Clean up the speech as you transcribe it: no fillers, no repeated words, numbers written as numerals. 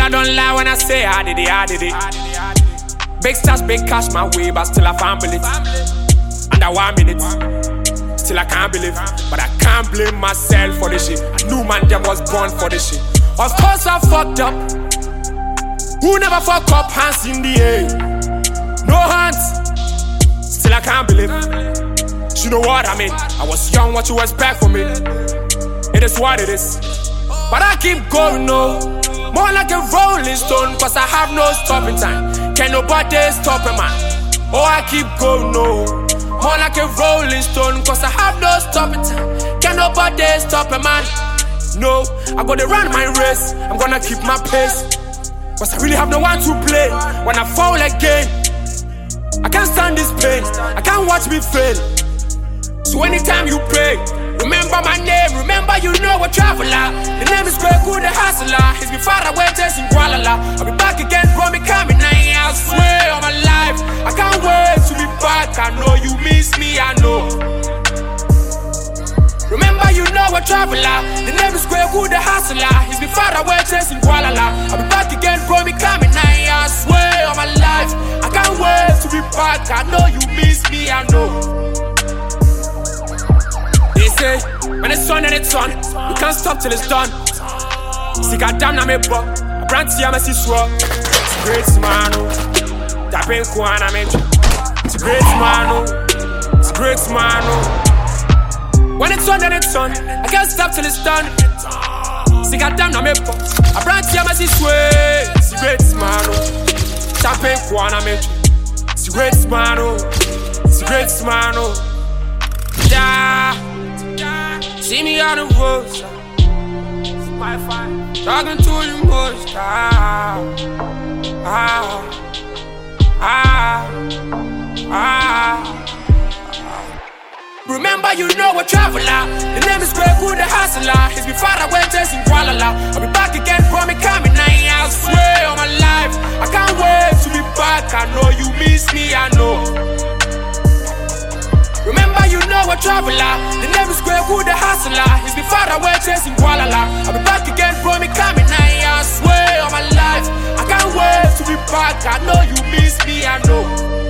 I don't lie when I say I did it. Big stars, big cash my way, but still I found it. Under 1 minute, still I can't believe. But I can't blame myself for this shit. I knew man them was born for this shit. Of course I fucked up. Who never fuck up? Hands in the air. No hands. Still I can't believe. You know what I mean? I was young, what you expect from me? It is what it is. But I keep going, no. More like a rolling stone, cause I have no stopping time. Can nobody stop a man? Oh, I keep going, no. More like a rolling stone, cause I have no stopping time. Can nobody stop a man? No, I'm gonna run my race. I'm gonna keep my pace. Cause I really have no one to play. When I fall again, I can't stand this pain. I can't watch me fail. So anytime you pray, remember my name, remember you know a traveler. The name is Kweku the hustler. He's been far away chasing Kuala. I'll be back again, bro, me coming now. I swear on my life, I can't wait to be back. I know you miss me, I know. Remember you know a traveler. The name is Kweku the hustler. He's been far away chasing Kuala. I'll be back again, bro, me coming now. I swear on my life, I can't wait to be back. I know you miss me, I know. They say, when it's on and it's on, you can't stop till it's done. See, goddamn, I'm a buck. I brand to you, see swap. It's a great man, tapping Kuana, man. It's a great man, it's a great man. When it's on and it's on, I can't stop till it's done. See, goddamn, I'm a buck. I brand to you, see swap. It's a great man, tapping Kuana, man. It's a great man, it's a great man. Yeah. See me on the road, talking to the most. Remember you know a traveler. The name is Kweku the hustler. He's been far away chasing Kuala. I'll be back again, bro, me coming now. I swear on my life, I can't wait to be back. I know you miss me, I know. Remember you know a traveler. The name is Kweku the hustler. He's been far away chasing Kuala. I'll be back again, bro, me coming now. I swear on my life, I can't wait to be back. I know you miss me, I know.